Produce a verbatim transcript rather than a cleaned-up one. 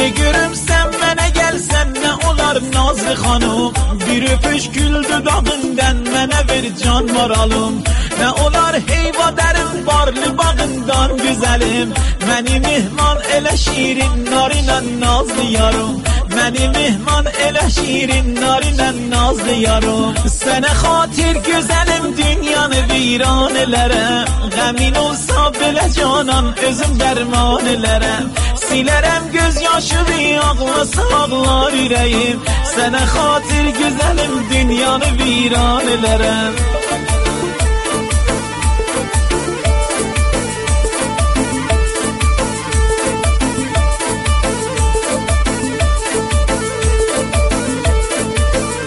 De görüm sen mənə gəlsən nə olar Nazlı xanım. Bir öpüş gül dudağından mənə ver can maralım. Nə olar heyva dərin barlı bağından güzəlim. Məni mehman elə şirin narınla nazlı yarım. Məni mehman elə şirin narınla nazlı yarım. Sənə xatir gözəlim dünyanı viran elərəm. Qəmin olsa belə canan özüm dərman elərəm. Silərəm göz yaşı bir ağlasa ağlar ürəyim. Sənə xatir gözəlim dünyanı viran elərəm.